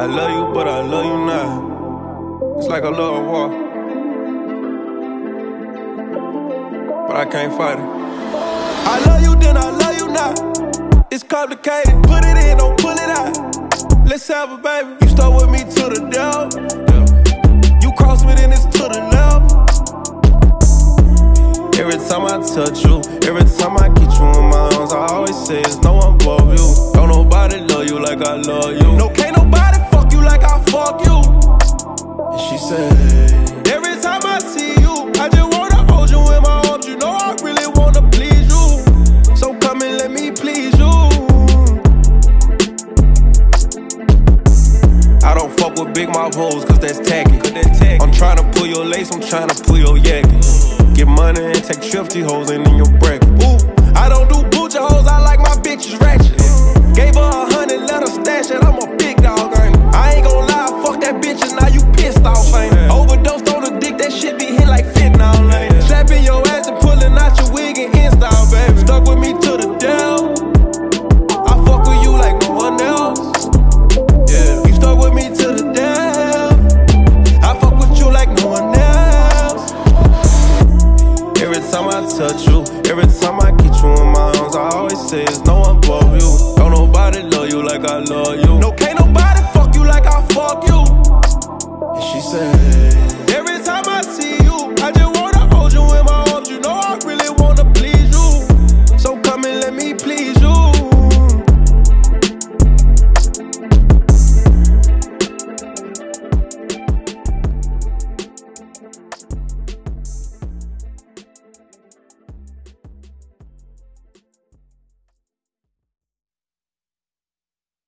I love you, but I love you not. It's like a love war, but I can't fight it. I love you, then I love you not. It's complicated. Put it in, don't pull it out. Let's have a baby. You stuck with me to the devil. You cross me, then it's to the left. Every time I touch you, every time I get you in my arms, I always say it's no one above you. Don't nobody love you like I love you. No, can't nobody fuck you like I fuck you. And she said, every time I see you, I just wanna hold you in my arms. You know I really wanna please you. So come and let me please you. I don't fuck with big mouth hoes, cause that's tacky. I'm tryna pull your lace, I'm tryna pull your yacky. Get money and take trips, these hoes ain't in your bracket. Ooh, I don't do boocha hoes, I like my bitches ratchet. Gave her 100, let her stash it, I'm a big dog, ain't I ain't gon' lie, fuck that bitch and now you pissed off, ain't Overdosed on the dick, that shit be hit like fentanyl, ain't Slapping your ass and pulling out your wig and install, baby. Stuck with me to the devil. I fuck with you like no one else. Yeah, you stuck with me to the devil. I fuck with you like no one else. Every time I touch you, every time I get you in my arms, I always say it's no one above you. Don't nobody love you like I love you.